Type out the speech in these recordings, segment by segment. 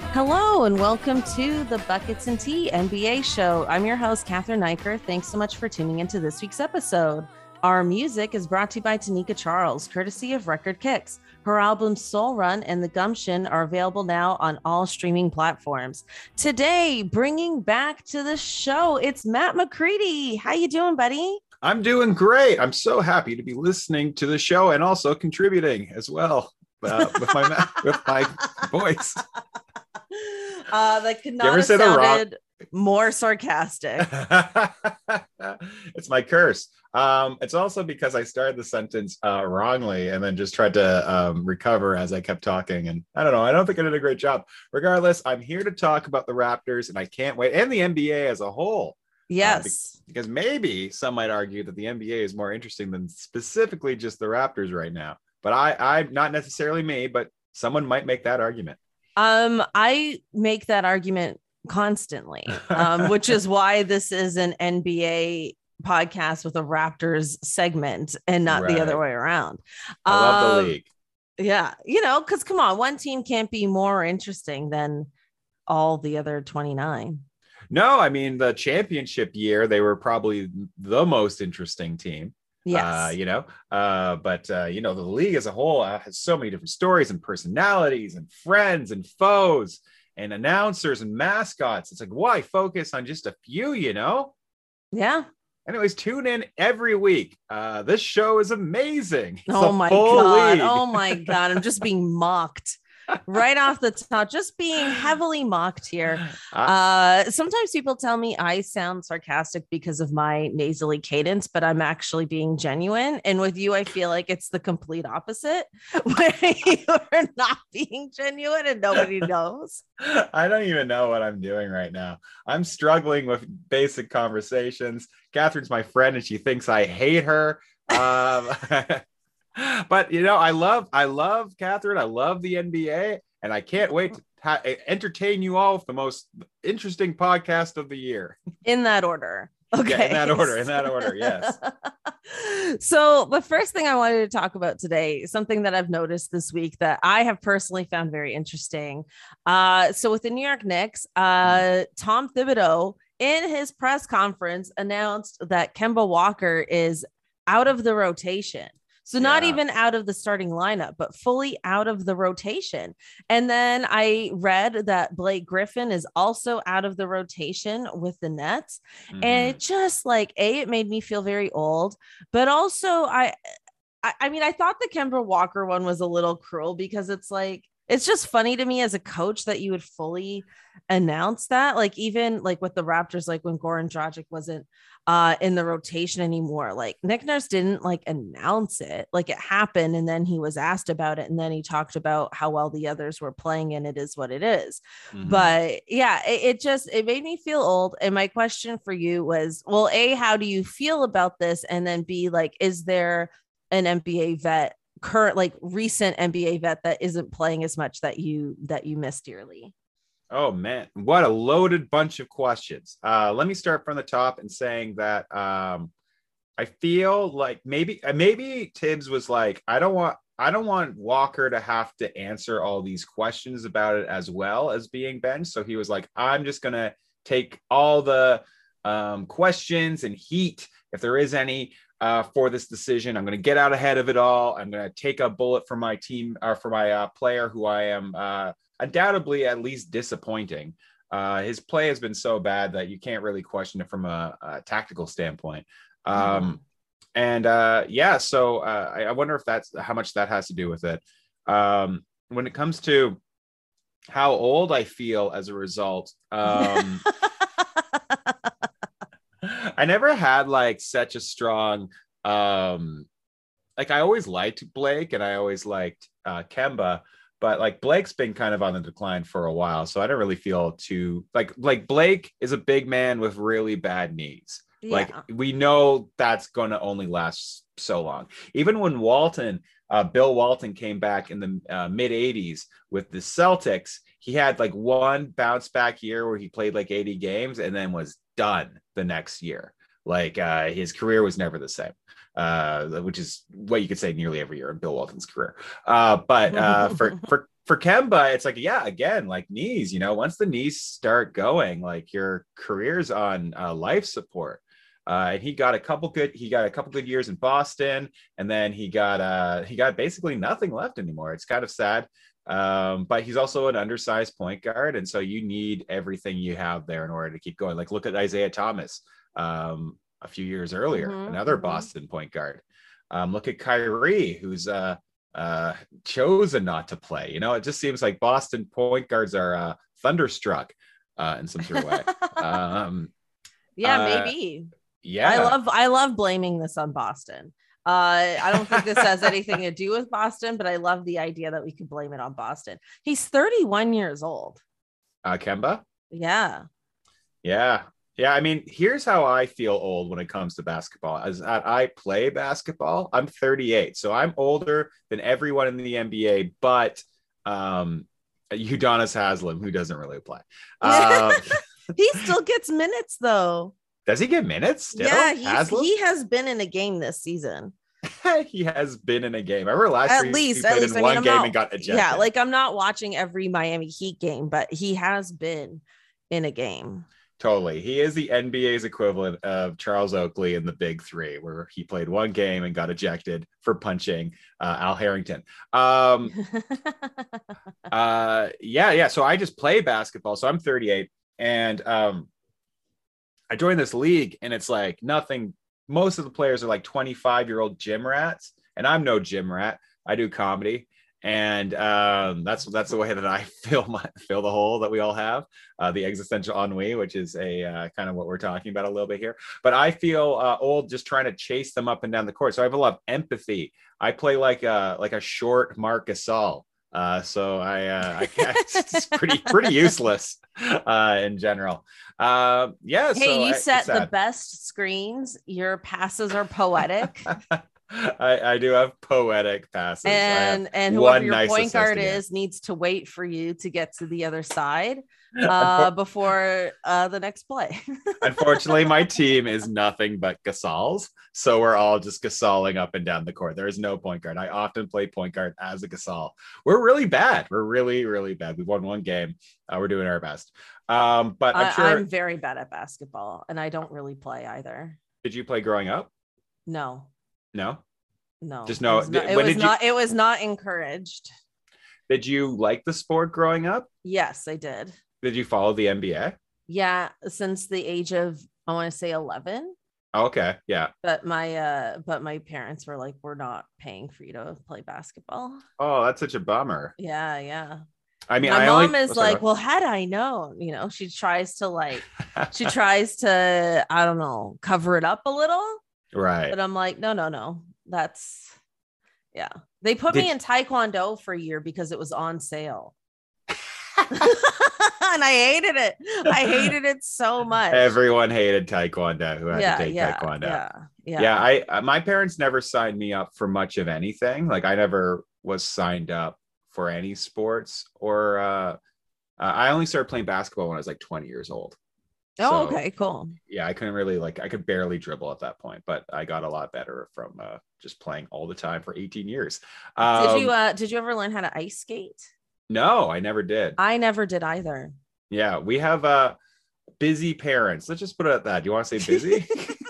Hello and welcome to the Buckets and Tea NBA show. I'm your host, Catherine Niker. Thanks so much for tuning into this week's episode. Our music is brought to you by Tanika Charles, courtesy of Record Kicks. Her albums Soul Run and The Gumption are available now on all streaming platforms. Today, bringing back to the show, it's Matt McCready. How you doing, buddy? I'm doing great. I'm so happy to be listening to the show and also contributing as well with my voice. That could not have sounded more sarcastic. It's my curse. It's also because I started the sentence wrongly and then just tried to recover as I kept talking. And I don't know. I don't think I did a great job. Regardless, I'm here to talk about the Raptors, and I can't wait. And the NBA as a whole. Yes. Because maybe some might argue that the NBA is more interesting than specifically just the Raptors right now. But I'm not necessarily me, but someone might make that argument. I make that argument constantly, which is why this is an NBA podcast with a Raptors segment and not the other way around. I love the league. Yeah, because come on, one team can't be more interesting than all the other 29. No, I mean, the championship year, they were probably the most interesting team. Yes. But the league as a whole has so many different stories and personalities and friends and foes and announcers and mascots. It's like, why focus on just a few, Yeah. Anyways, tune in every week. This show is amazing. It's oh my God. League. Oh my God. I'm just being mocked. Right off the top, just being heavily mocked here. Sometimes people tell me I sound sarcastic because of my nasally cadence, but I'm actually being genuine. And with you, I feel like it's the complete opposite, where you are not being genuine and nobody knows. I don't even know what I'm doing right now. I'm struggling with basic conversations. Catherine's my friend and she thinks I hate her. But I love Catherine. I love the NBA, and I can't wait to entertain you all with the most interesting podcast of the year. In that order. Okay. Yeah, in that order. Yes. So the first thing I wanted to talk about today, something that I've noticed this week that I have personally found very interesting. So with the New York Knicks, Tom Thibodeau in his press conference announced that Kemba Walker is out of the rotation. So not even out of the starting lineup, but fully out of the rotation. And then I read that Blake Griffin is also out of the rotation with the Nets. Mm-hmm. And it just it made me feel very old, but also I mean, I thought the Kemba Walker one was a little cruel because it's just funny to me as a coach that you would fully announce that. Even with the Raptors, when Goran Dragic wasn't in the rotation anymore, Nick Nurse didn't announce it. It happened, and then he was asked about it, and then he talked about how well the others were playing, and it is what it is. Mm-hmm. But yeah, it made me feel old. And my question for you was, well, A, how do you feel about this? And then B, is there an NBA vet, recent NBA vet, that isn't playing as much that you miss dearly? Oh man, what a loaded bunch of questions. Let me start from the top and saying that I feel like maybe Tibbs was like, I don't want Walker to have to answer all these questions about it as well as being benched. So he was like, I'm just gonna take all the questions and heat, if there is any, for this decision. I'm going to get out ahead of it all. I'm going to take a bullet for my team, or for my player, who I am undoubtedly at least disappointing. His play has been so bad that you can't really question it from a tactical standpoint. So I wonder if that's how much that has to do with it. When it comes to how old I feel as a result, I never had such a strong, I always liked Blake and I always liked Kemba, but Blake's been kind of on the decline for a while. So I don't really feel too like Blake is a big man with really bad knees. Yeah. We know that's going to only last so long. Even when Bill Walton came back in the mid 80s with the Celtics, he had one bounce back year where he played 80 games and then was done the next year. Like his career was never the same, which is what you could say nearly every year in Bill Walton's career. But for Kemba, it's like, yeah, again, like knees, once the knees start going, like your career's on life support. And he got a couple good years in Boston, and then he got basically nothing left anymore. It's kind of sad. But he's also an undersized point guard, and so you need everything you have there in order to keep going. Like look at Isaiah Thomas a few years earlier, another Boston point guard. Look at Kyrie, who's chosen not to play. It just seems like Boston point guards are thunderstruck in some sort of way. Maybe. Yeah, I love blaming this on Boston. I don't think this has anything to do with Boston, but I love the idea that we could blame it on Boston. He's 31 years old. Kemba. Yeah. I mean, here's how I feel old when it comes to basketball. As I play basketball, I'm 38, so I'm older than everyone in the NBA, but Udonis Haslem, who doesn't really play. He still gets minutes though. Does he get minutes still? Yeah, he has been in a game this season. He has been in a game. I remember last year he played in one game and got ejected. Yeah, like I'm not watching every Miami Heat game, but he has been in a game. Totally. He is the NBA's equivalent of Charles Oakley in the Big Three, where he played one game and got ejected for punching Al Harrington. Yeah. So I just play basketball. So I'm 38, and I joined this league, and it's like nothing. Most of the players are like 25-year-old gym rats, and I'm no gym rat. I do comedy. And that's the way that I fill the hole that we all have, the existential ennui, which is a kind of what we're talking about a little bit here. But I feel old just trying to chase them up and down the court. So I have a lot of empathy. I play like a short Marc Gasol. So it's pretty useless in general. Hey, so you set the best screens. Your passes are poetic. I do have poetic passes, and whoever your point guard is needs to wait for you to get to the other side before the next play. Unfortunately, my team is nothing but Gasols, so we're all just Gasoling up and down the court. There is no point guard. I often play point guard as a Gasol. We're really bad. We're really, really bad. We've won one game. We're doing our best. But I'm very bad at basketball, and I don't really play either. Did you play growing up? No. Just no. It was not encouraged. Did you like the sport growing up? Yes, I did. Did you follow the NBA? Yeah, since the age of, I want to say 11. Okay, yeah. But my parents were like, we're not paying for you to play basketball. Oh, that's such a bummer. Yeah. I mean, my mom is like, well, had I known, she tries to I don't know, cover it up a little. Right. But I'm like, no. That's, yeah. They put me in Taekwondo for a year because it was on sale. And I hated it. I hated it so much. Everyone hated Taekwondo who had to take Taekwondo. Yeah. My parents never signed me up for much of anything. Like I never was signed up for any sports, or I only started playing basketball when I was like 20 years old. Oh, okay, cool. Yeah, I couldn't really I could barely dribble at that point, but I got a lot better from just playing all the time for 18 years. Did you ever learn how to ice skate? No, I never did. I never did either. Yeah, we have busy parents. Let's just put it at that. Do you want to say busy?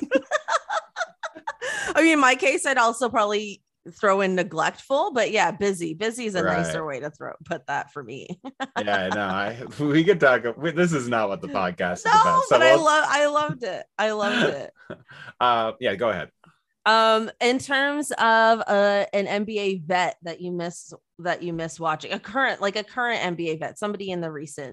I mean, in my case, I'd also probably throw in neglectful, but yeah, busy is a nicer way to put that for me. Yeah, no, we could talk. This is not what the podcast is about. So but I loved it. Yeah, go ahead. In terms of an NBA vet that you miss watching, a current NBA vet, somebody in the recent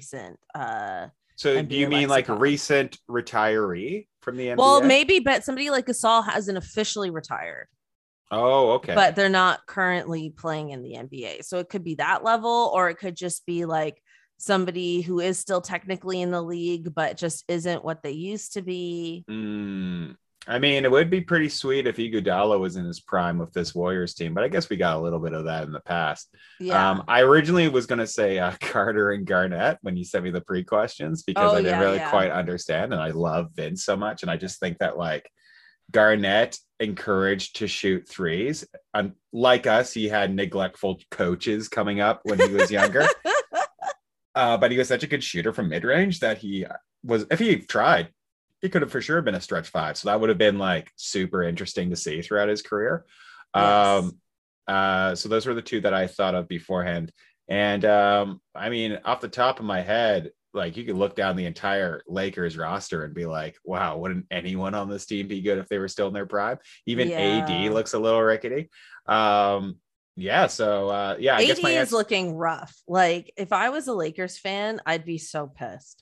so NBA do you mean like a recent retiree from the NBA? Well, maybe, but somebody like Gasol hasn't officially retired. Oh, okay. But they're not currently playing in the NBA. So it could be that level, or it could just be like somebody who is still technically in the league, but just isn't what they used to be. I mean, it would be pretty sweet if Iguodala was in his prime with this Warriors team, but I guess we got a little bit of that in the past. Yeah. I originally was going to say Carter and Garnett when you sent me the pre-questions because Oh I didn't yeah, really yeah. quite understand, and I love Vince so much, and I just think that like Garnett encouraged to shoot threes. Like us, he had neglectful coaches coming up when he was younger. But he was such a good shooter from mid-range that he was, if he tried, he could have for sure been a stretch five. So that would have been like super interesting to see throughout his career. Yes. So those were the two that I thought of beforehand. And I mean, off the top of my head, like you could look down the entire Lakers roster and be like, wow, wouldn't anyone on this team be good if they were still in their prime? Even AD Yeah. looks a little rickety. Yeah. So yeah, I guess AD my is answer. looking rough. Like if I was a Lakers fan, I'd be so pissed.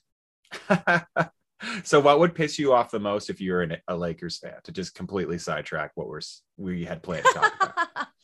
So what would piss you off the most if you were a Lakers fan, to just completely sidetrack what we had planned to talk about?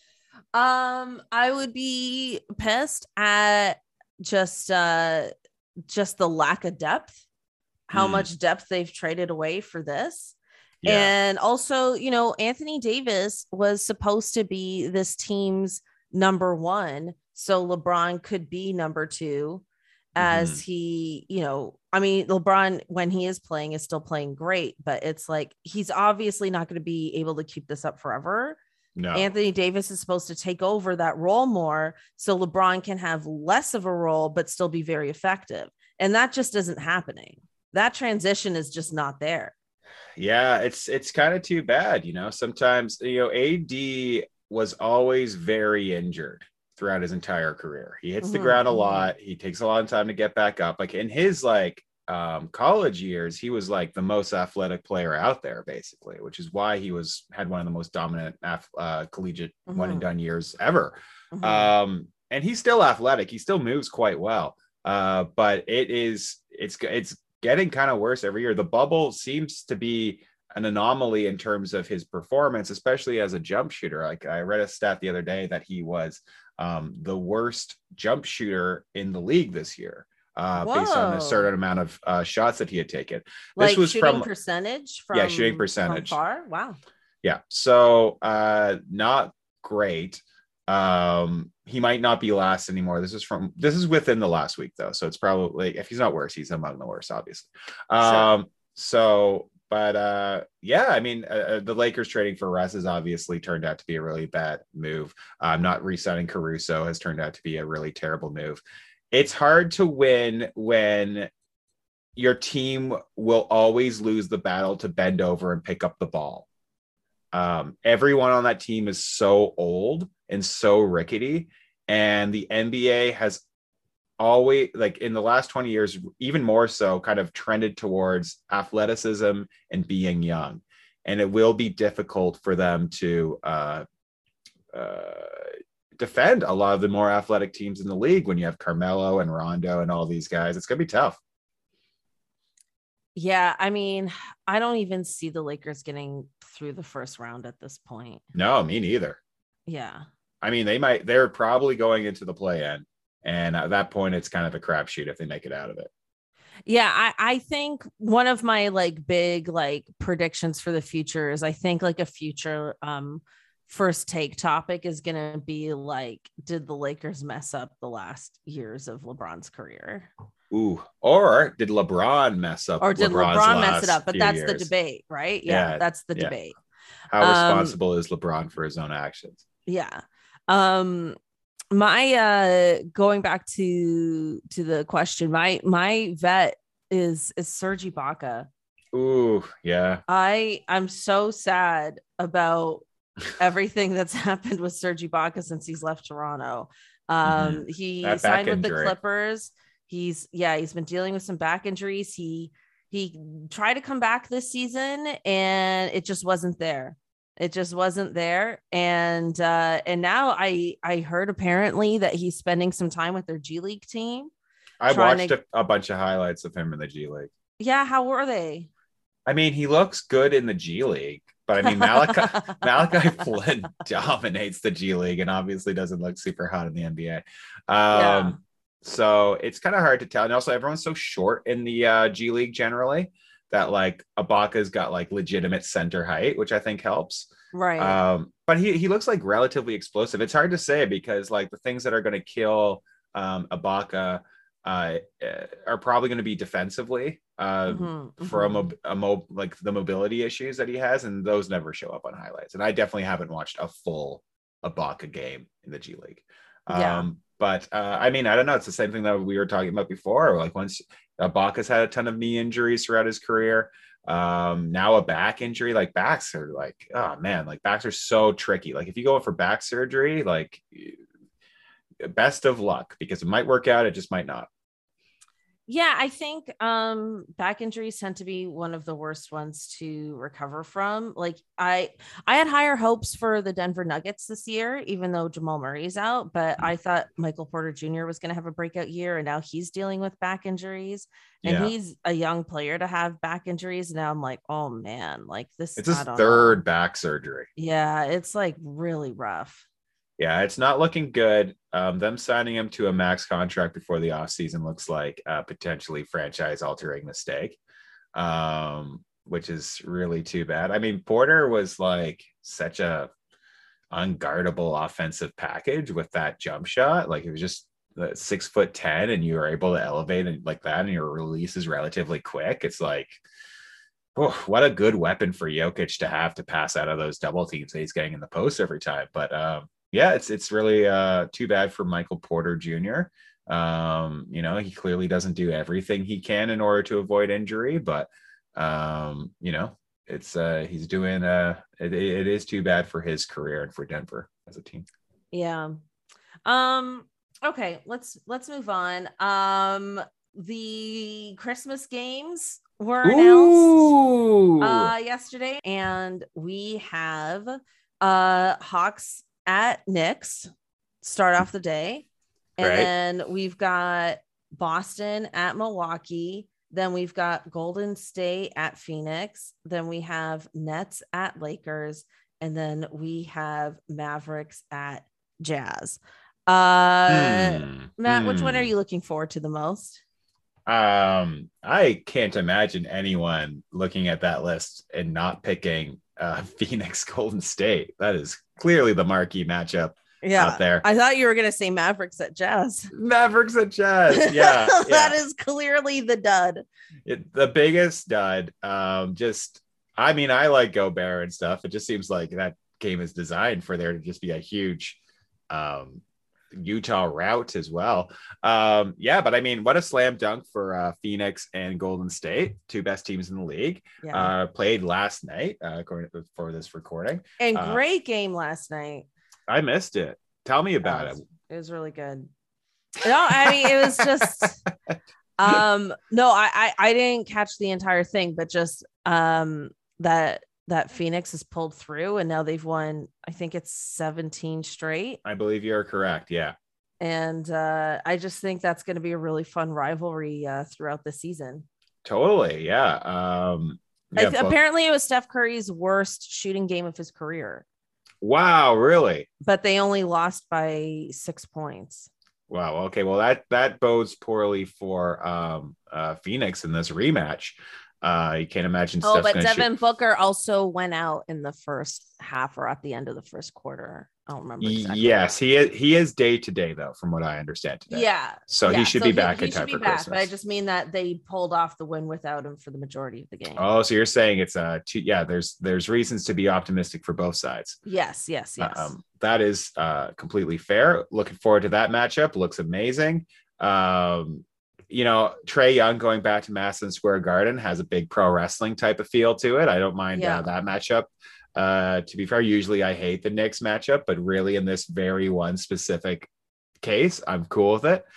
I would be pissed at just just the lack of depth, how Mm, much depth they've traded away for this. yeah. And also, Anthony Davis was supposed to be this team's number one. So LeBron could be number two as Mhm. he, I mean, LeBron, when he is playing, is still playing great, but it's like he's obviously not going to be able to keep this up forever. No. Anthony Davis is supposed to take over that role more so LeBron can have less of a role, but still be very effective. And that just isn't happening. That transition is just not there. Yeah, it's kind of too bad, Sometimes, AD was always very injured throughout his entire career. He hits the Mm-hmm, ground a mm-hmm, lot. He takes a lot of time to get back up. Like in his college years, he was like the most athletic player out there, basically, which is why he had one of the most dominant collegiate one and mm-hmm, done years ever. mm-hmm. And he's still athletic. He still moves quite well. But it's getting kind of worse every year. The bubble seems to be an anomaly in terms of his performance, especially as a jump shooter. Like I read a stat the other day that he was the worst jump shooter in the league this year, based on a Whoa. certain amount of shots that he had taken. This Like was shooting from, percentage yeah, shooting from percentage. far. Wow. Yeah. So not great. He might not be last anymore. This is within the last week though. So it's probably, if he's not worse, he's among the worst, obviously. Sure. Yeah, I mean, the Lakers trading for Russ has obviously turned out to be a really bad move. Not re-signing Caruso has turned out to be a really terrible move. It's hard to win when your team will always lose the battle to bend over and pick up the ball. Everyone on that team is so old and so rickety, and the NBA has always, like in the last 20 years, even more so, kind of trended towards athleticism and being young. And it will be difficult for them to defend a lot of the more athletic teams in the league when you have Carmelo and Rondo and all these guys. It's going to be tough. Yeah. I mean, I don't even see the Lakers getting through the first round at this point. No, me neither. Yeah. I mean, they're probably going into the play-in. And at that point, it's kind of a crapshoot if they make it out of it. Yeah, I think one of my like big like predictions for the future is I think like a future first take topic is gonna be like, did the Lakers mess up the last years of LeBron's career? Ooh, or did LeBron mess up Or did LeBron's LeBron mess it last up? But few that's the years? debate, right? Yeah, Yeah, that's the yeah. debate. How Um, responsible is LeBron for his own actions? yeah. Um, my going back to the question, my vet is Serge Ibaka. Ooh, yeah. I'm so sad about everything that's happened with Serge Ibaka since he's left Toronto. Mm-hmm. He That back signed with the injury. Clippers. He's been dealing with some back injuries. He tried to come back this season and it just wasn't there. It just wasn't there. And now I heard apparently that he's spending some time with their G League team I trying watched to. a bunch of highlights of him in the G League. Yeah, how were they? I mean, he looks good in the G League, but I mean, Malachi Flynn dominates the G League and obviously doesn't look super hot in the NBA. Yeah. So it's kind of hard to tell. And also, everyone's so short in the G League generally that like Ibaka's got like legitimate center height, which I think helps. Right. But he looks like relatively explosive. It's hard to say because like the things that are going to kill Ibaka are probably going to be defensively for like the mobility issues that he has, and those never show up on highlights. And I definitely haven't watched a full Ibaka game in the G League. Yeah. But I mean, I don't know. It's the same thing that we were talking about before. Like once Ibaka's had a ton of knee injuries throughout his career. Now a back injury, like backs are like, oh man, like backs are so tricky. Like if you go in for back surgery, like best of luck because it might work out, it just might not. Yeah, I think back injuries tend to be one of the worst ones to recover from. Like I had higher hopes for the Denver Nuggets this year, even though Jamal Murray's out, but I thought Michael Porter Jr. was going to have a breakout year, and now he's dealing with back injuries, and he's a young player to have back injuries. And now I'm like, oh man, like this. It's his third back surgery. Yeah, it's like really rough. Yeah, it's not looking good. Them signing him to a max contract before the offseason looks like a potentially franchise altering mistake, which is really too bad. I mean, Porter was like such a unguardable offensive package with that jump shot. Like it was just 6'10" and you were able to elevate it like that, and your release is relatively quick. It's like, oh, what a good weapon for Jokic to have to pass out of those double teams that he's getting in the post every time. But yeah, it's really too bad for Michael Porter Jr. He clearly doesn't do everything he can in order to avoid injury, but it's he's doing it is too bad for his career and for Denver as a team. Yeah. Okay, let's move on. The Christmas games were announced yesterday, and we have Hawks at Knicks start off the day, and then we've got Boston at Milwaukee, then we've got Golden State at Phoenix, then we have Nets at Lakers, and then we have Mavericks at Jazz. Matt, which one are you looking forward to the most? I can't imagine anyone looking at that list and not picking Phoenix Golden State. That is clearly the marquee matchup out there. I thought you were going to say Mavericks at Jazz. Mavericks at Jazz. Yeah. That is clearly the dud. The biggest dud. I like Gobert and stuff. It just seems like that game is designed for there to just be a huge Utah route as well. But I mean, what a slam dunk for Phoenix and Golden State, two best teams in the league. Played last night for this recording, and great game last night. I missed it. Tell me about it. It was really good. No, I mean, it was just no, I didn't catch the entire thing, but just that Phoenix has pulled through, and now they've won, I think it's 17 straight. I believe you're correct. Yeah. And I just think that's going to be a really fun rivalry throughout the season. Totally. Yeah. Apparently it was Steph Curry's worst shooting game of his career. Wow. Really? But they only lost by 6 points. Wow. Okay. Well, that bodes poorly for Phoenix in this rematch. You can't imagine. But Devin Booker also went out in the first half or at the end of the first quarter. I don't remember exactly. Yes, he is day to day though, from what I understand today. Yeah. So he should be back in time for Christmas. But I just mean that they pulled off the win without him for the majority of the game. Oh, so you're saying it's there's reasons to be optimistic for both sides. Yes. That is completely fair. Looking forward to that matchup. Looks amazing. Trae Young going back to Madison Square Garden has a big pro wrestling type of feel to it. I don't mind that matchup. To be fair, usually I hate the Knicks matchup, but really in this very one specific case, I'm cool with it.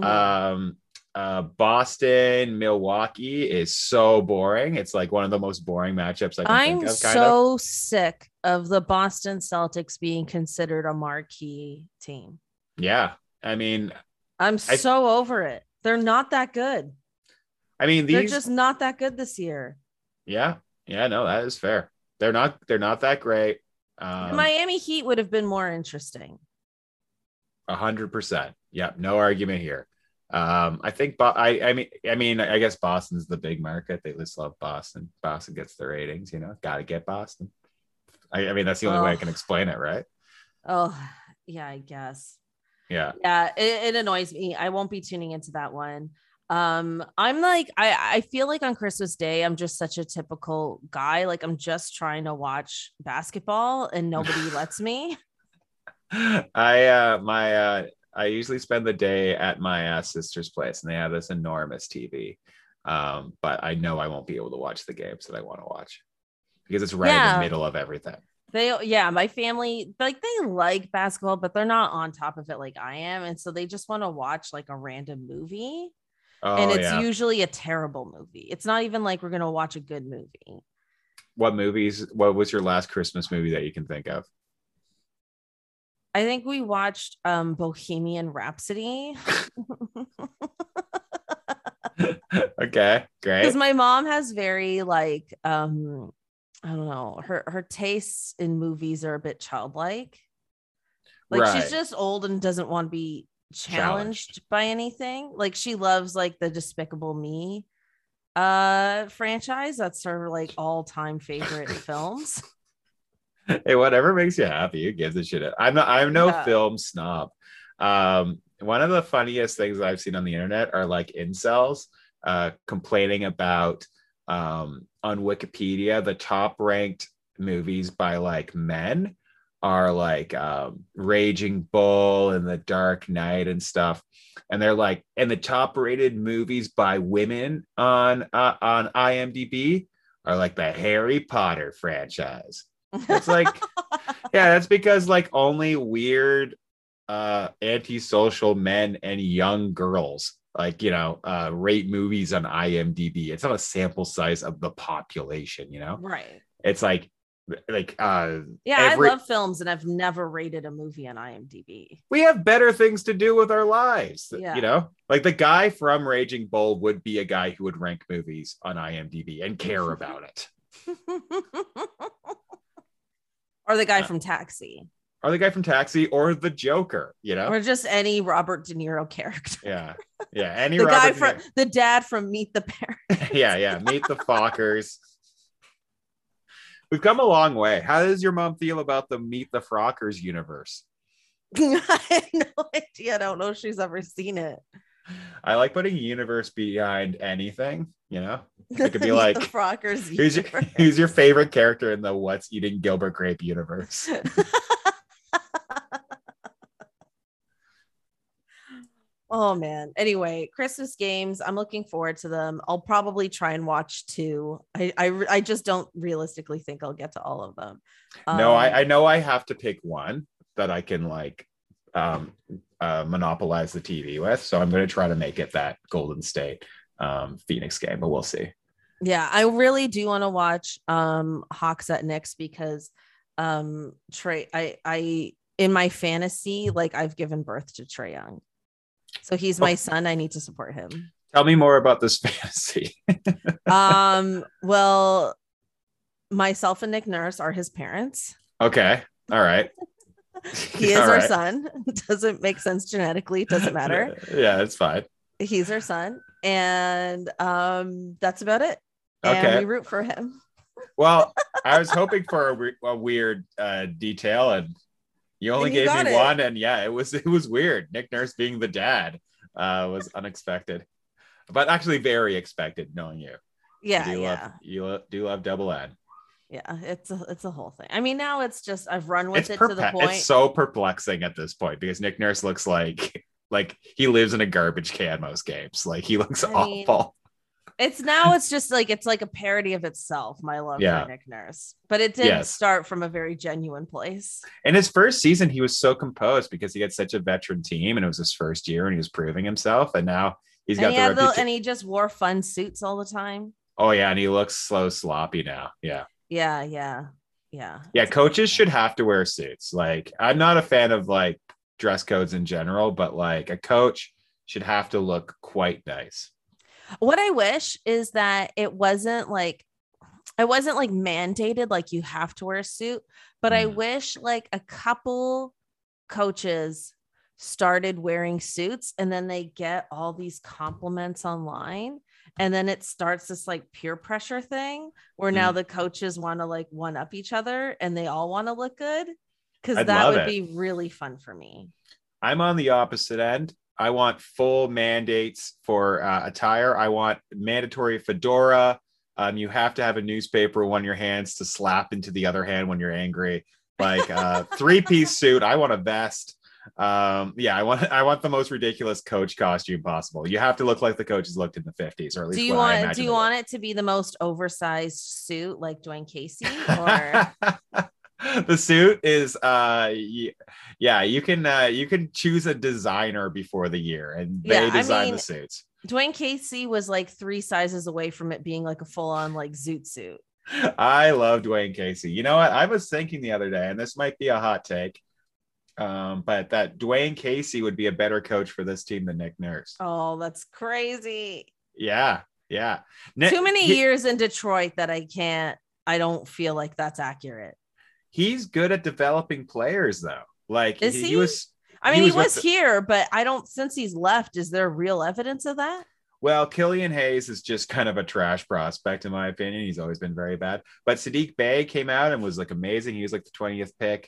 Mm-hmm. Boston, Milwaukee is so boring. It's like one of the most boring matchups I can think of. I'm so sick of the Boston Celtics being considered a marquee team. Yeah. I mean, I'm so over it. They're not that good. I mean, they're just not that good this year. Yeah. No, that is fair. They're not that great. Miami Heat would have been more interesting. 100%. Yeah, no argument here. I think, I mean, I guess Boston's the big market. They just love Boston. Boston gets the ratings, got to get Boston. I mean, that's the only way I can explain it, right? Oh, yeah, I guess. Yeah. Yeah, it annoys me. I won't be tuning into that one. I'm like, I feel like on Christmas Day, I'm just such a typical guy. Like I'm just trying to watch basketball and nobody lets me. I usually spend the day at my sister's place, and they have this enormous TV. But I know I won't be able to watch the games that I want to watch because it's right in the middle of everything. My family, like they like basketball, but they're not on top of it like I am. And so they just want to watch like a random movie. And it's usually a terrible movie. It's not even like we're going to watch a good movie. What was your last Christmas movie that you can think of? I think we watched Bohemian Rhapsody. Okay, great. Because my mom has very like I don't know, her tastes in movies are a bit childlike. Like she's just old and doesn't want to be challenged by anything. Like she loves like the Despicable Me franchise. That's her like all-time favorite films. Hey, whatever makes you happy. Who gives a shit? I'm no film snob. One of the funniest things I've seen on the internet are like incels complaining about on Wikipedia, the top ranked movies by like men are like Raging Bull and The Dark Knight and stuff. And they're like, and the top rated movies by women on IMDb are like the Harry Potter franchise. It's like, yeah, that's because like only weird antisocial men and young girls rate movies on IMDb. It's not a sample size of the population, Right. It's like I love films and I've never rated a movie on IMDb. We have better things to do with our lives. Like the guy from Raging Bull would be a guy who would rank movies on IMDb and care about it. Or the guy from Taxi. Or the guy from Taxi, or the Joker, or just any Robert De Niro character. Yeah. Any the guy from the dad from Meet the Parents. yeah, Meet the Fockers. We've come a long way. How does your mom feel about the Meet the Fockers universe? I have no idea. I don't know if she's ever seen it. I like putting universe behind anything, It could be like the Fockers who's your favorite character in the What's Eating Gilbert Grape universe? Oh man. Anyway, Christmas games. I'm looking forward to them. I'll probably try and watch 2. I just don't realistically think I'll get to all of them. No, I know I have to pick one that I can like monopolize the TV with. So I'm going to try to make it that Golden State Phoenix game, but we'll see. Yeah, I really do want to watch Hawks at Knicks because Trey, I in my fantasy, like I've given birth to Trae Young. So he's my son. I need to support him. Tell me more about this fantasy. Well, myself and Nick Nurse are his parents. Okay. All right. He is our son. Doesn't make sense genetically. Doesn't matter. Yeah, it's fine. He's our son. And that's about it. Okay. And we root for him. Well, I was hoping for a weird detail, and you only gave me one, and yeah, it was weird. Nick Nurse being the dad was unexpected, but actually very expected, knowing you. Yeah, you do love Double N. Yeah, it's a whole thing. I mean, now it's just I've run with it to the point. It's so perplexing at this point because Nick Nurse looks like he lives in a garbage can most games. Like he looks awful. It's just like it's like a parody of itself, my love for Nick Nurse. But it didn't start from a very genuine place. In his first season, he was so composed because he had such a veteran team and it was his first year and he was proving himself. And now he's got and he just wore fun suits all the time. Oh yeah, and he looks sloppy now. Yeah. Yeah. Coaches should have to wear suits. Like I'm not a fan of like dress codes in general, but like a coach should have to look quite nice. What I wish is that it wasn't like mandated, like you have to wear a suit, but I wish like a couple coaches started wearing suits, and then they get all these compliments online, and then it starts this like peer pressure thing where now Mm. the coaches want to like one up each other and they all want to look good, because I'd that love would it. be really fun for me. I'm on the opposite end. I want full mandates for attire. I want mandatory fedora. You have to have a newspaper in one of your hands to slap into the other hand when you're angry. Like three-piece suit. I want a vest. Yeah, I want the most ridiculous coach costume possible. You have to look like the coaches looked in the 50s, or at Do least you what I want do imagine you they would. want it to be the most oversized suit like Dwayne Casey, or The suit is yeah, you can choose a designer before the year and yeah, they I design the mean suits. Dwayne Casey was like 3 sizes away from it being like a full-on like zoot suit. I love Dwayne Casey. You know what? I was thinking the other day, and this might be a hot take, but that Dwayne Casey would be a better coach for this team than Nick Nurse. Oh, that's crazy. Yeah, yeah. Too many years in Detroit that I don't feel like that's accurate. He's good at developing players, though. Like Is he he? was. I mean, he with was here, but I don't, since he's left, is there real evidence of that? Well, Killian Hayes is just kind of a trash prospect, in my opinion. He's always been very bad. But Sadiq Bey came out and was like amazing. He was like the 20th pick.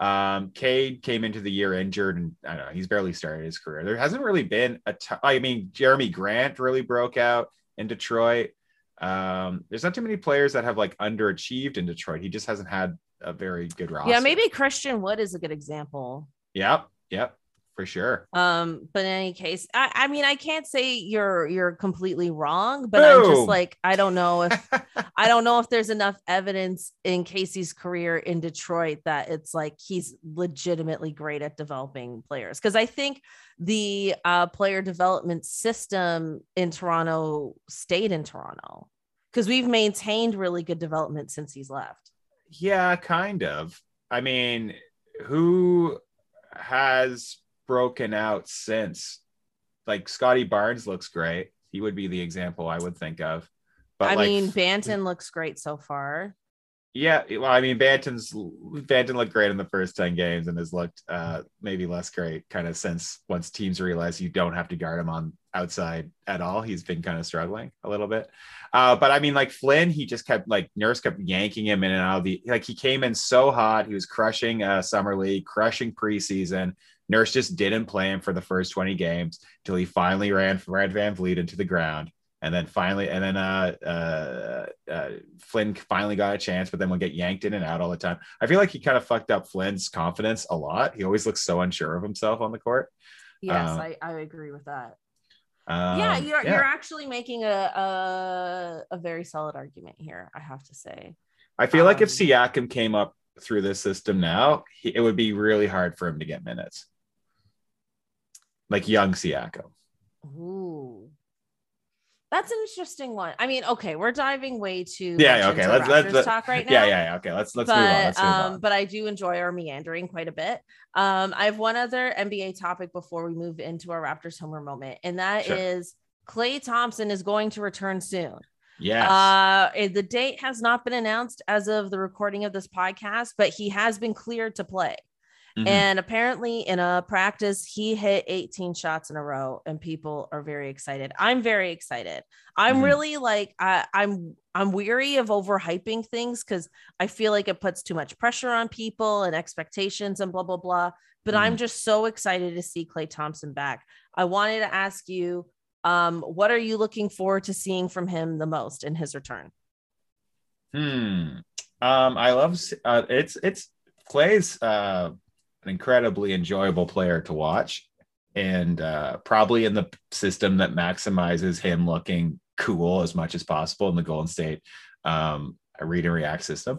Cade came into the year injured, and I don't know, he's barely started his career. There hasn't really been I mean, Jeremy Grant really broke out in Detroit. There's not too many players that have like underachieved in Detroit. He just hasn't had a very good roster. Yeah, maybe Christian Wood is a good example. Yep, for sure. But in any case, I mean, I can't say you're completely wrong, but Boom. I'm just like, I don't know if there's enough evidence in Casey's career in Detroit that it's like he's legitimately great at developing players. Because I think the player development system in Toronto stayed in Toronto, because we've maintained really good development since he's left. Yeah, kind of. I mean, who has broken out since? Like Scotty Barnes looks great. He would be the example I would think of. But I like, mean, Banton looks great so far. yeah, well, I mean, Banton looked great in the first 10 games and has looked maybe less great kind of since once teams realize you don't have to guard him on outside at all. He's been kind of struggling a little bit. But I mean, like Flynn, he just kept like Nurse kept yanking him in and out of the, like he came in so hot. He was crushing summer league, crushing preseason. Nurse just didn't play him for the first 20 games until he finally ran Van Vliet into the ground. And then Flynn finally got a chance, but then would get yanked in and out all the time. I feel like he kind of fucked up Flynn's confidence a lot. He always looks so unsure of himself on the court. Yes, I agree with that. You're actually making a very solid argument here, I have to say. I feel like if Siakam came up through this system now, it would be really hard for him to get minutes. Like young Siakam. Ooh. That's an interesting one. I mean, okay, we're diving way too much into let's talk right now. Yeah. Okay, let's move on. But I do enjoy our meandering quite a bit. I have one other NBA topic before we move into our Raptors homer moment, and that is Klay Thompson is going to return soon. Yes. The date has not been announced as of the recording of this podcast, but he has been cleared to play. Mm-hmm. And apparently in a practice, he hit 18 shots in a row and people are very excited. I'm very excited. I'm really like, I'm weary of overhyping things because I feel like it puts too much pressure on people and expectations and blah, blah, blah. But I'm just so excited to see Klay Thompson back. I wanted to ask you, what are you looking forward to seeing from him the most in his return? I love it's Klay's an incredibly enjoyable player to watch, and probably in the system that maximizes him looking cool as much as possible in the Golden State read and react system.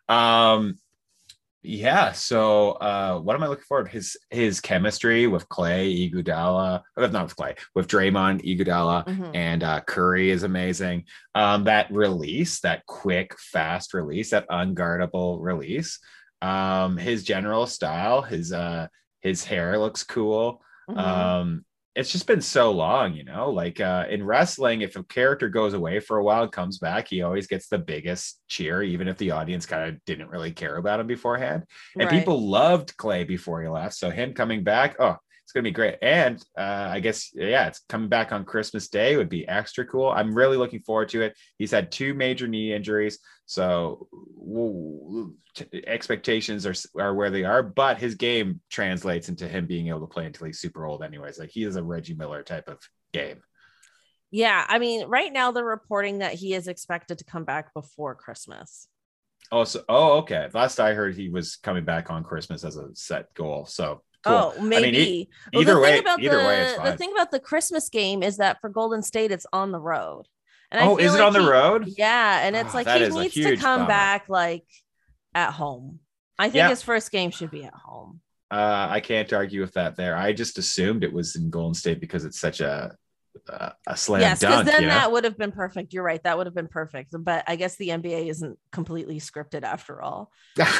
So what am I looking forward to? His chemistry with Klay Iguodala, not with Klay, with Draymond Iguodala and Curry is amazing. That release, that quick, fast release, that unguardable release. His general style, his hair looks cool. It's just been so long, like in wrestling, if a character goes away for a while and comes back, he always gets the biggest cheer, even if the audience kind of didn't really care about him beforehand. And people loved Klay before he left. So him coming back, it's It's gonna be great. And I guess it's coming back on Christmas Day. It would be extra cool. I'm really looking forward to it. He's had 2 major knee injuries, so expectations are where they are. But his game translates into him being able to play until he's super old, anyways. Like he is a Reggie Miller type of game. Yeah, I mean, right now they're reporting that he is expected to come back before Christmas. Okay. Last I heard, he was coming back on Christmas as a set goal. So cool. Oh, maybe. I mean, either way, it's fine. The thing about the Christmas game is that for Golden State, it's on the road. And is it on the road? Yeah, and it's like he needs to come back like at home. I think his first game should be at home. I can't argue with that there. I just assumed it was in Golden State because it's such a slam dunk. Yes, because then that would have been perfect. You're right. That would have been perfect. But I guess the NBA isn't completely scripted after all.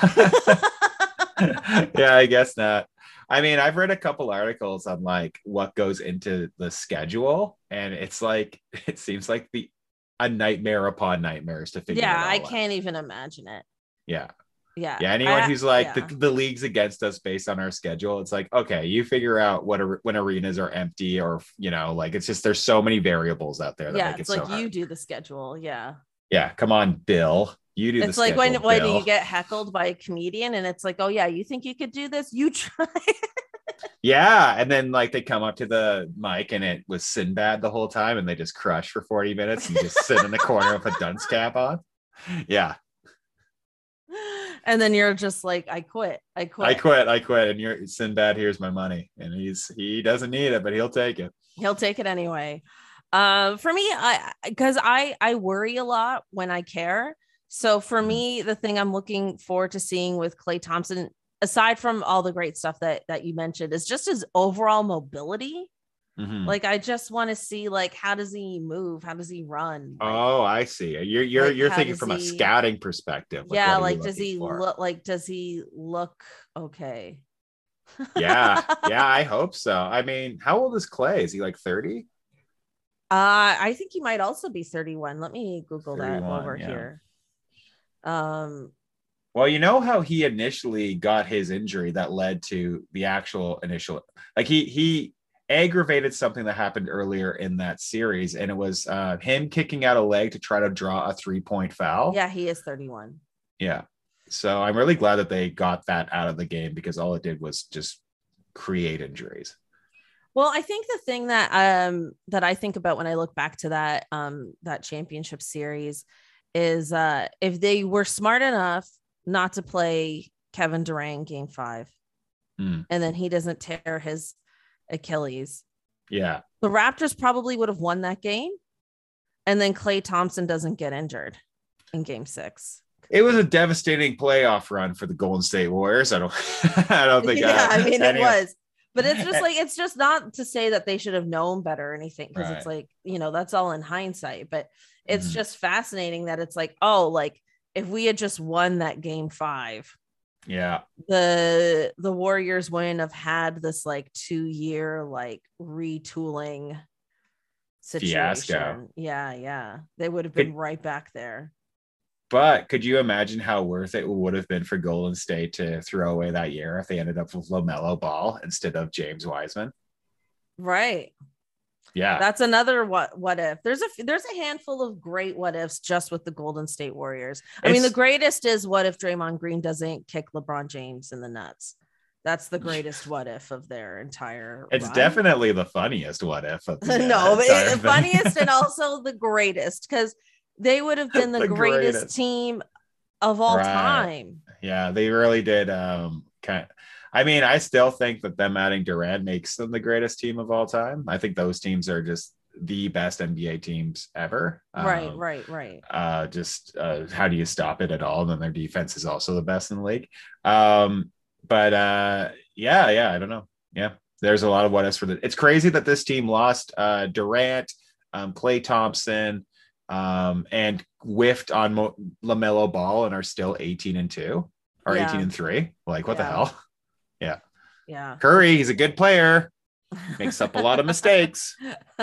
Yeah, I guess not. I mean, I've read a couple articles on like what goes into the schedule, and it's like it seems like a nightmare upon nightmares to figure. Yeah, I can't even imagine it. Yeah. Yeah. Anyone who's like the league's against us based on our schedule, it's like, okay, you figure out when arenas are empty, or like it's just there's so many variables out there that make it so hard. You do the schedule. Yeah. Yeah, come on, Bill. You do. It's like when you get heckled by a comedian, and it's like, oh yeah, you think you could do this? You try. Yeah, and then like they come up to the mic, and it was Sinbad the whole time, and they just crush for 40 minutes and just sit in the corner with a dunce cap on. Yeah. And then you're just like, I quit. And you're Sinbad. Here's my money, and he doesn't need it, but he'll take it. He'll take it anyway. For me, because I worry a lot when I care. So for me, the thing I'm looking forward to seeing with Klay Thompson, aside from all the great stuff that you mentioned, is just his overall mobility. Mm-hmm. Like I just want to see like how does he move? How does he run? Like, I see. You're thinking from a scouting perspective. Yeah, like does he look okay? Yeah, I hope so. I mean, how old is Klay? Is he like 30? I think he might also be 31. Let me Google that over here. Well, you know how he initially got his injury that led to the actual initial, like he aggravated something that happened earlier in that series, and it was him kicking out a leg to try to draw a 3-point foul. Yeah, he is 31. Yeah. So I'm really glad that they got that out of the game, because all it did was just create injuries. Well, I think the thing that I think about when I look back to that championship series is if they were smart enough not to play Kevin Durant game 5, and then he doesn't tear his Achilles. Yeah. The Raptors probably would have won that game, and then Klay Thompson doesn't get injured in game 6. It was a devastating playoff run for the Golden State Warriors. I don't think. Yeah, I mean, it was. But it's just like, it's just not to say that they should have known better or anything, because it's like, that's all in hindsight. But it's just fascinating that it's like, oh, like if we had just won that game 5, yeah, the Warriors wouldn't have had this like 2-year like retooling situation. Fiasco. Yeah. They would have been right back there. But could you imagine how worth it would have been for Golden State to throw away that year if they ended up with LaMelo Ball instead of James Wiseman? Right. Yeah. That's another what if. There's a handful of great what ifs just with the Golden State Warriors. I mean, the greatest is what if Draymond Green doesn't kick LeBron James in the nuts. That's the greatest what if of their entire It's run. Definitely the funniest what if of the no, but the funniest and also the greatest, because they would have been the greatest team of all time. Yeah, they really did. I mean, I still think that them adding Durant makes them the greatest team of all time. I think those teams are just the best NBA teams ever. Right. Just how do you stop it at all? And then their defense is also the best in the league. But I don't know. Yeah, there's a lot of what ifs for it's crazy that this team lost Durant, Klay Thompson, and whiffed on LaMelo Ball and are still 18-2 or 18-3. Like, what the hell? Yeah. Yeah. Curry, he's a good player. Makes up a lot of mistakes.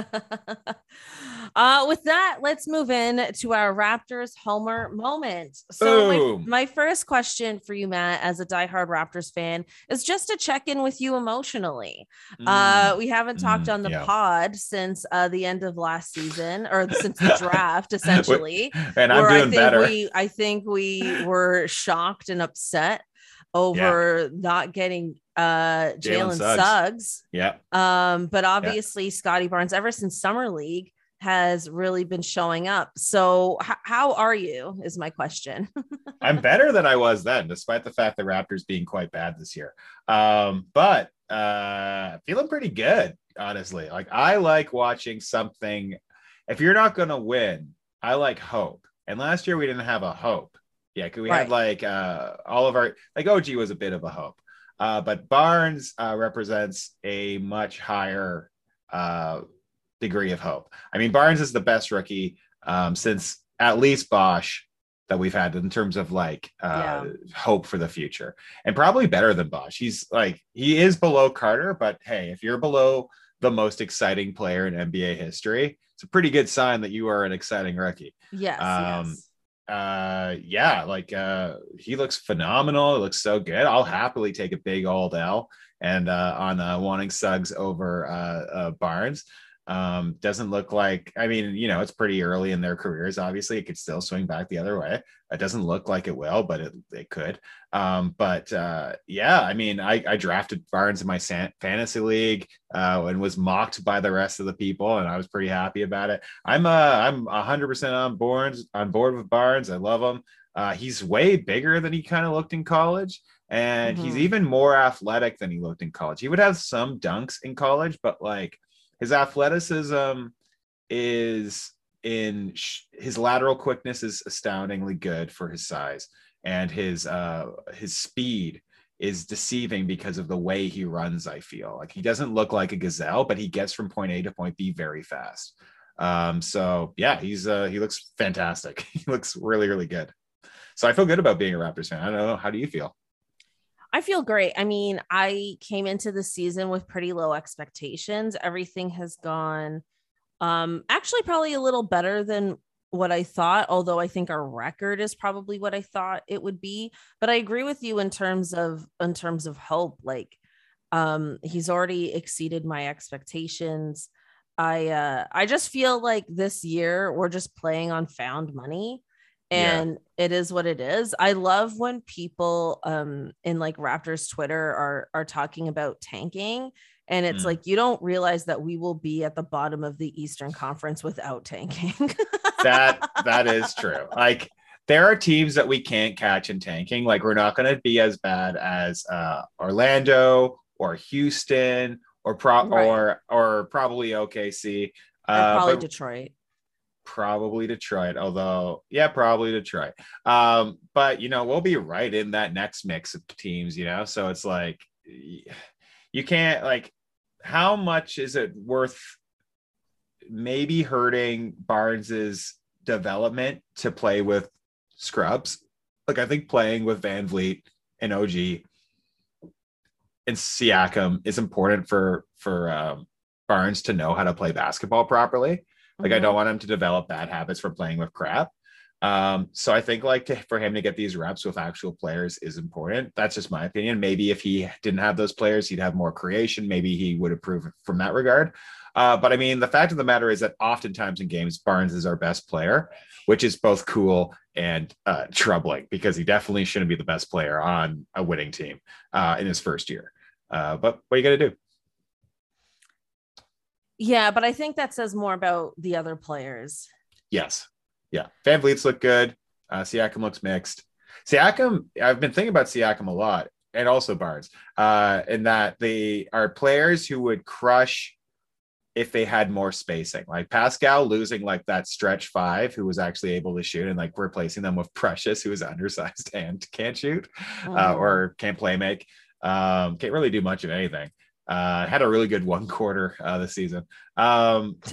With that, let's move in to our Raptors Homer moment. So Boom. my first question for you, Matt, as a diehard Raptors fan, is just to check in with you emotionally. We haven't talked on the pod since the end of last season, or since the draft, essentially. And I'm doing better. I think we were shocked and upset over not getting Jalen Suggs. Yeah. But obviously Scotty Barnes, ever since Summer League, has really been showing up. So how are you is my question. I'm better than I was then, despite the fact the Raptors being quite bad this year. But feeling pretty good, honestly. Like, I like watching something. If you're not going to win, I like hope. And last year we didn't have a hope. Yeah, because we had like all of our, like, OG was a bit of a hope. But Barnes represents a much higher degree of hope. I mean, Barnes is the best rookie since at least Bosch that we've had in terms of like hope for the future, and probably better than Bosch. He is below Carter, but hey, if you're below the most exciting player in NBA history, it's a pretty good sign that you are an exciting rookie. Yes. He looks phenomenal. It looks so good. I'll happily take a big old L and on wanting Suggs over Barnes. Doesn't look like, I mean, it's pretty early in their careers. Obviously, it could still swing back the other way. It doesn't look like it will, but it could. I mean, I drafted Barnes in my fantasy league and was mocked by the rest of the people, and I was pretty happy about it. I'm 100% on board with Barnes. I love him. He's way bigger than he kind of looked in college, and he's even more athletic than he looked in college. He would have some dunks in college, but like, his athleticism is his lateral quickness is astoundingly good for his size, and his speed is deceiving because of the way he runs. I feel like he doesn't look like a gazelle, but he gets from point A to point B very fast. He looks fantastic. He looks really, really good. So I feel good about being a Raptors fan. I don't know. How do you feel? I feel great. I mean, I came into the season with pretty low expectations. Everything has gone actually probably a little better than what I thought, although I think our record is probably what I thought it would be. But I agree with you in terms of hope. Like, he's already exceeded my expectations. I just feel like this year we're just playing on found money. And it is what it is. I love when people in like Raptors Twitter are talking about tanking, and it's like, you don't realize that we will be at the bottom of the Eastern Conference without tanking. that is true. Like, there are teams that we can't catch in tanking. Like, we're not going to be as bad as Orlando or Houston or probably OKC. Probably Detroit. Probably Detroit, probably Detroit. But we'll be right in that next mix of teams, so it's like, you can't, like, how much is it worth maybe hurting Barnes's development to play with scrubs? Like, I think playing with Van Vliet and OG and Siakam is important for Barnes to know how to play basketball properly. Like, I don't want him to develop bad habits from playing with crap. So I think for him to get these reps with actual players is important. That's just my opinion. Maybe if he didn't have those players, he'd have more creation. Maybe he would improve from that regard. But I mean, the fact of the matter is that oftentimes in games, Barnes is our best player, which is both cool and troubling, because he definitely shouldn't be the best player on a winning team in his first year. But what are you going to do? Yeah, but I think that says more about the other players. Yes. Yeah. Van Vliet's look good. Siakam looks mixed. Siakam, I've been thinking about Siakam a lot, and also Barnes, in that they are players who would crush if they had more spacing. Like Pascal losing like that stretch five who was actually able to shoot, and like replacing them with Precious, who is undersized and can't shoot or can't play make. Can't really do much of anything. Had a really good one quarter this season. He's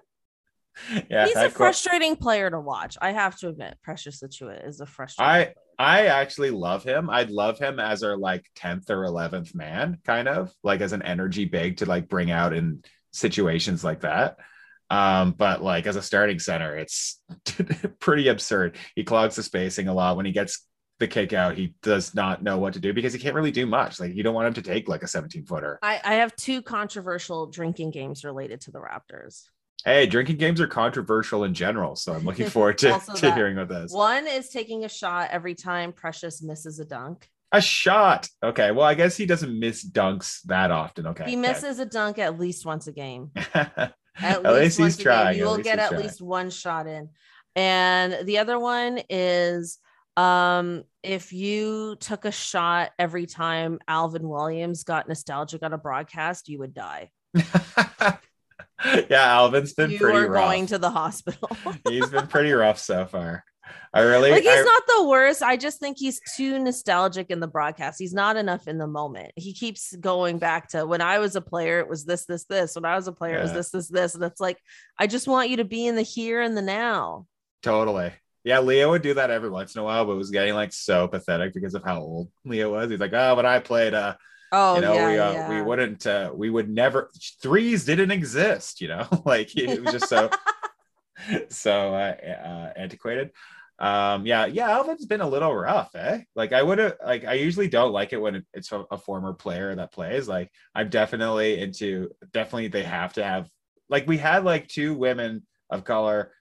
a frustrating player to watch. I have to admit, Precious Achiuwa is a frustrating player. I actually love him. I'd love him as our like 10th or 11th man, kind of like as an energy big to like bring out in situations like that. But like as a starting center, it's pretty absurd. He clogs the spacing a lot. When he gets the kick out, he does not know what to do because he can't really do much. Like you don't want him to take like a 17 footer. I have two controversial drinking games related to the Raptors. Hey, drinking games are controversial in general, so I'm looking forward to, Also, to that hearing about this. one is taking a shot every time Precious misses a dunk. A shot. Okay, well, I guess he doesn't miss dunks that often. Okay, He misses a dunk at least once a game. okay. At At least least he's once a game. trying. You will least get he's at trying. least one shot in. And the other one is if you took a shot every time Alvin Williams got nostalgic on a broadcast, you would die. Yeah, Alvin's been You pretty are rough. going to the hospital. He's been pretty rough so far. I really Like he's not the worst. I just think he's too nostalgic in the broadcast. He's not enough in the moment. He keeps going back to when I was a player, it was this, this, this. When I was a player, it was this, this, this. And it's like, I just want you to be in the here and the now. totally. Yeah, Leo would do that every once in a while, but it was getting like so pathetic because of how old Leo was. He's like, oh, when I played, Oh, we would never threes didn't exist, like it was just so antiquated. Alvin's been a little rough, like I usually don't like it when it's a former player that plays. Like I'm definitely they have to have, like we had like two women of color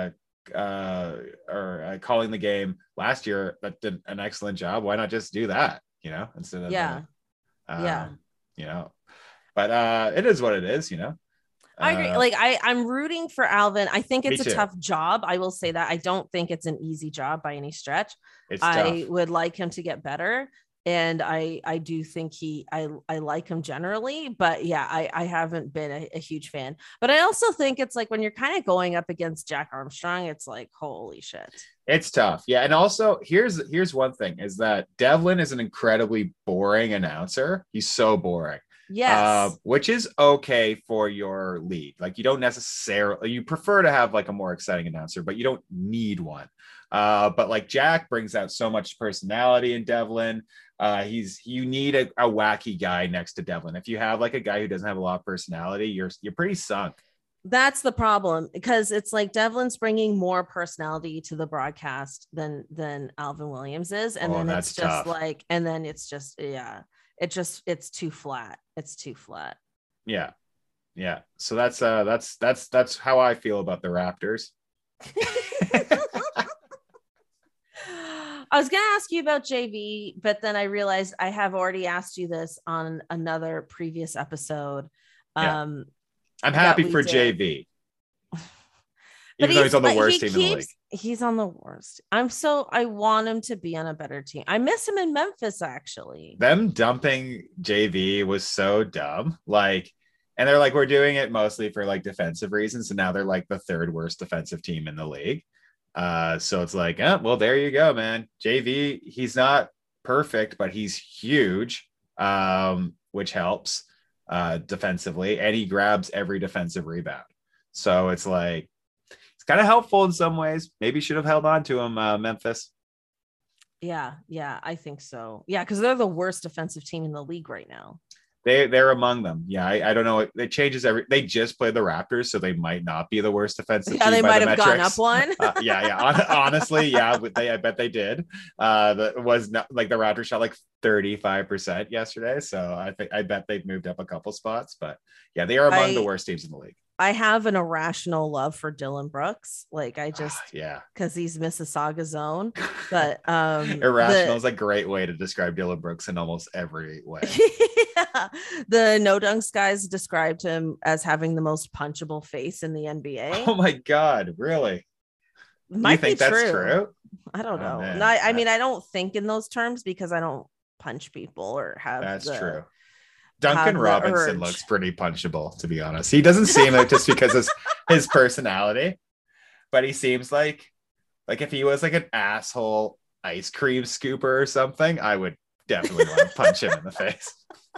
calling the game last year that did an excellent job. Why not just do that, instead of yeah. you know but it is what it is. I agree. Like I'm rooting for Alvin. I think it's a too. tough job. I will say that. I don't think it's an easy job by any stretch. It's I tough. would like him to get better. And I do think I like him generally, but yeah, I haven't been a huge fan. But I also think it's like when you're kind of going up against Jack Armstrong, it's like, holy shit. It's tough. Yeah. And also here's one thing is that Devlin is an incredibly boring announcer. He's so boring. Yes. Which is okay for your league. Like you don't necessarily, you prefer to have like a more exciting announcer, but you don't need one. But like Jack brings out so much personality in Devlin. You need a wacky guy next to Devlin. If you have like a guy who doesn't have a lot of personality, you're pretty sunk. That's the problem because it's like Devlin's bringing more personality to the broadcast than Alvin Williams is, and then it's just tough. like, and then it's just it's too flat. It's too flat. Yeah. So that's how I feel about the Raptors. I was going to ask you about JV, but then I realized I have already asked you this on another previous episode. I'm happy for JV. Even though he's on the worst team in the league. He's on the worst. I want him to be on a better team. I miss him in Memphis, actually. Them dumping JV was so dumb. Like, and they're like, we're doing it mostly for like defensive reasons. And now they're like the third worst defensive team in the league. So it's like, well, there you go, man. JV, he's not perfect, but he's huge, which helps defensively, and he grabs every defensive rebound. So it's like, it's kind of helpful in some ways. Maybe should have held on to him, Memphis. Yeah, I think so. Yeah, because they're the worst defensive team in the league right now. They're among them. Yeah, I don't know. It changes they just played the Raptors, so they might not be the worst defensive team. They might have metrics. gone up one. Honestly, yeah, I bet they did. That was not like the Raptors shot like 35% yesterday, so I bet they've moved up a couple spots. But yeah, they are among the worst teams in the league. I have an irrational love for Dillon Brooks. Like I just, because he's Mississauga zone, but irrational is a great way to describe Dillon Brooks in almost every way. Yeah. The No Dunks guys described him as having the most punchable face in the NBA. Oh my God, really? Do you think that's true? I don't know. I mean, I don't think in those terms because I don't punch people or have. That's true. Duncan Robinson looks pretty punchable, to be honest. He doesn't seem like just because of his personality, but he seems like if he was like an asshole ice cream scooper or something, I would definitely want to punch him in the face.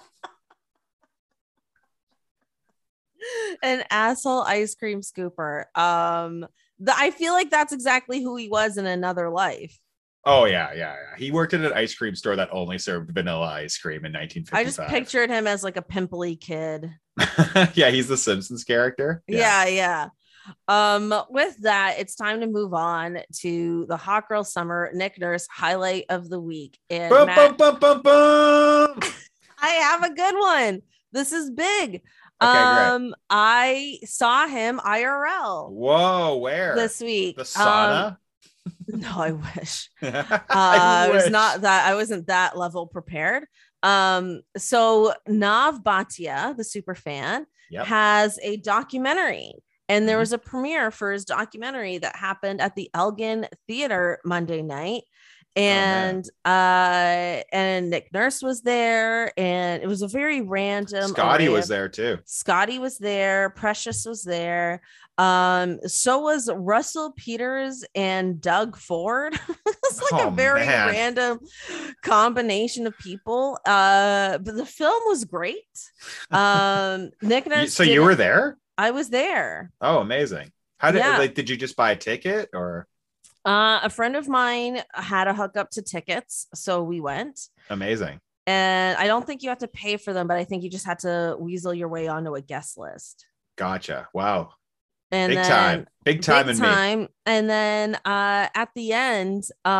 An asshole ice cream scooper. I feel like that's exactly who he was in another life. Oh yeah. He worked at an ice cream store that only served vanilla ice cream in I just 1955. pictured him as like a pimply kid. Yeah, he's the Simpsons character. Yeah. Yeah. With that, it's time to move on to the Hot Girl Summer Nick Nurse highlight of the week. And Bum, Matt, bum, bum, bum, bum. I have a good one. This is big. Okay, great. I saw him IRL Whoa, where? this week. The sauna? No, I wish. I I was wish. not that I wasn't that level prepared. So Nav Bhatia, the super fan, Yep. has a documentary, and there Mhm. was a premiere for his documentary that happened at the Elgin Theater Monday night. man. And Nick Nurse was there, and it was a very random Scotty array was of- there too. Scotty was there, Precious was there. So was Russell Peters and Doug Ford. It's like Oh, a very man. random combination of people. But the film was great. Nick Nurse. So you were there? I was there. Oh, amazing. How did Yeah. did you just buy a ticket or A friend of mine had a hookup to tickets, so we went. amazing? And I don't think you have to pay for them, but I think you just had to weasel your way onto a guest list. Gotcha. Wow. And Big then, time. Big time big in me. time. And then at the end,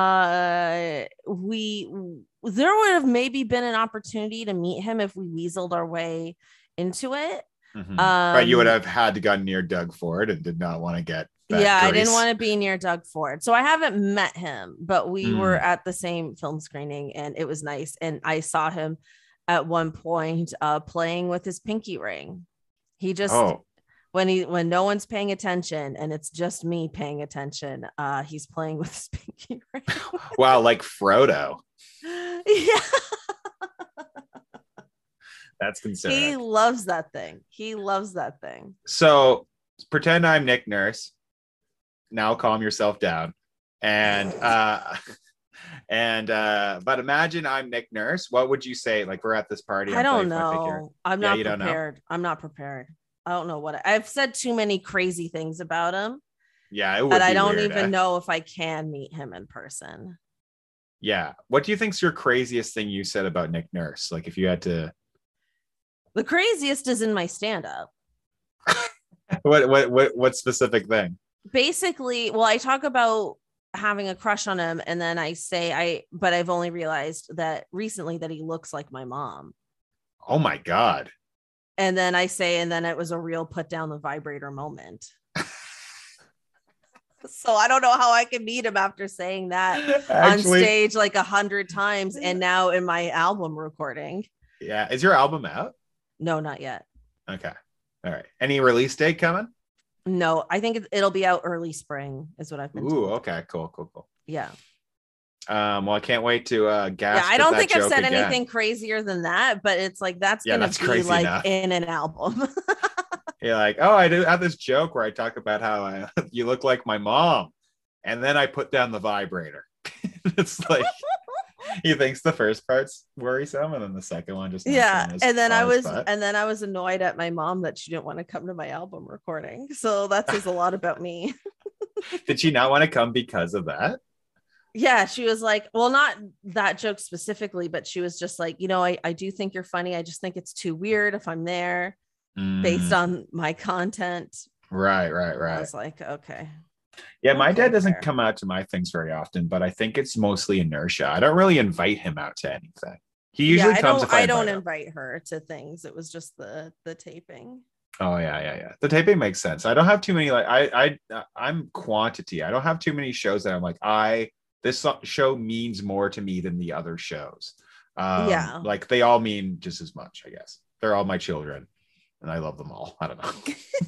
there would have maybe been an opportunity to meet him if we weaseled our way into it. Mhm. But you would have had to go near Doug Ford and did not want to get that Yeah, I didn't grease. want to be near Doug Ford. So I haven't met him, but we Mm. were at the same film screening and it was nice. And I saw him at one point playing with his pinky ring. He just Oh, when no one's paying attention and it's just me paying attention, he's playing with his pinky ring. wow, like Frodo. Yeah. That's considerate. He loves that thing. He loves that thing. So pretend I'm Nick Nurse. Now calm yourself down. And but imagine I'm Nick Nurse. What would you say? Like we're at this party. I I'm don't playing my figure. know. I'm Yeah, not you don't know? prepared. I'm not prepared. I don't know what I've said too many crazy things about him Yeah, it would that I be don't weird, even eh? know if I can meet him in person. Yeah. What do you think's your craziest thing you said about Nick Nurse? Like if you had to The craziest is in my stand-up. what specific thing? Basically, well, I talk about having a crush on him, and then I say but I've only realized that recently that he looks like my mom. Oh my God. And then I say, and then it was a real put down the vibrator moment. So I don't know how I can meet him after saying that on stage like 100 times and now in my album recording. Yeah. Is your album out? No, not yet. Okay. All right. Any release date coming? No, I think it'll be out early spring is what I've been Ooh, told. okay. Cool. Yeah. Well, I can't wait to gasp. Yeah, I don't at think that I've joke said again. anything crazier than that, but it's like that's Yeah, gonna that's be crazy like enough. in an album. You're like, oh, I do have this joke where I talk about how you look like my mom, and then I put down the vibrator. It's like he thinks the first part's worrisome, and then the second one just Yeah, and then I was butt. and then I was annoyed at my mom that she didn't want to come to my album recording. So that says a lot about me. Did she not want to come because of that? Yeah, she was like, well, not that joke specifically, but she was just like, I do think you're funny. I just think it's too weird if I'm there based on my content. Right. I was like, okay. Yeah, my Okay, dad doesn't fair. come out to my things very often, but I think it's mostly inertia. I don't really invite him out to anything. He usually comes if I don't invite him. invite her to things. It was just the taping. Oh yeah. The taping makes sense. I don't have too many I'm quantity. I don't have too many shows that I'm like this show means more to me than the other shows. Yeah. Like they all mean just as much, I guess. They're all my children and I love them all. I don't know.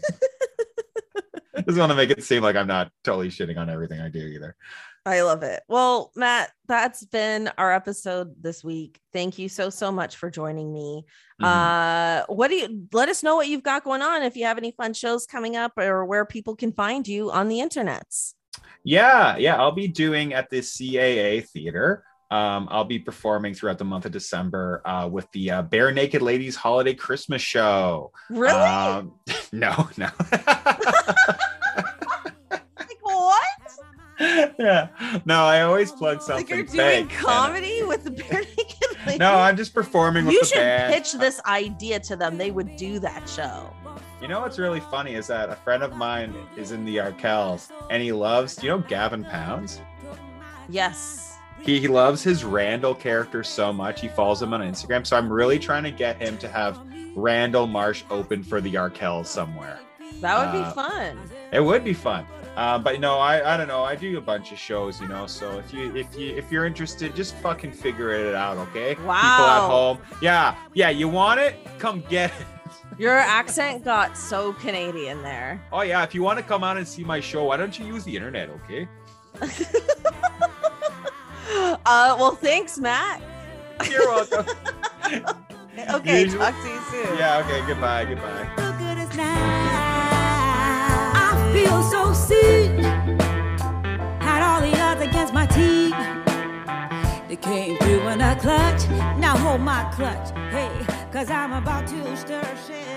Just want to make it seem like I'm not totally shitting on everything I do either. I love it. Well, Matt, that's been our episode this week. Thank you so much for joining me. Let us know what you've got going on, if you have any fun shows coming up or where people can find you on the internets. Yeah. I'll be doing at the CAA Theater. I'll be performing throughout the month of December with the Bare Naked Ladies Holiday Christmas Show. Really? No. Like what? Yeah, No, I always plug something. Like you're doing fake, comedy with the bare naked ladies? No, I'm just performing with you the should band. pitch this idea to them. They would do that show. You know what's really funny is that a friend of mine is in the Arkells and he loves, do you know Gavin Pounds? Yes. He loves his Randall character so much. He follows him on Instagram. So I'm really trying to get him to have Randall Marsh open for the Arkells somewhere. That would be fun. It would be fun. But you know, I don't know. I do a bunch of shows, you know. So if you're interested, just fucking figure it out, okay? Wow. People at home. Yeah. You want it? Come get it. Your accent got so Canadian there. Oh yeah. If you want to come out and see my show, why don't you use the internet, okay? Well, thanks, Matt. You're welcome. Okay, talk to you soon. Yeah. Okay. Goodbye. I feel so sick. Had all the odds against my team. They came through in a clutch. Now hold my clutch. Hey, 'cause I'm about to stir shit.